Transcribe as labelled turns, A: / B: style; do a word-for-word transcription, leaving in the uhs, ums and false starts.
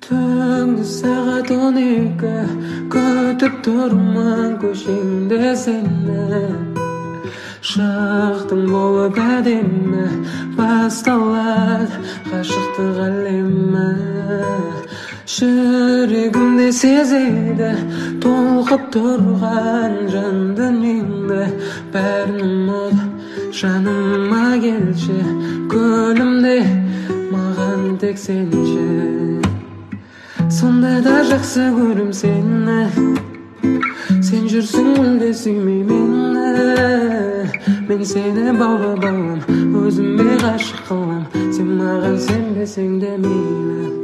A: Түнгі сағат он екі, күтіп тұрмын көшеңде сені. Шақтың болып әдемі, басталады ғашықтық әлемі. Жүрегімде сезеді толқып тұрған жан дүниеңді. Бәрін ұмыт, жаныма келші, көлімде маған тек сенші. Сонда да жақсы көрім сені, сен жүрсің мүлде сүймей мені. Мен сені бауға балам, өзіме ғашық қылам, сен маған сенбесең де мейлі.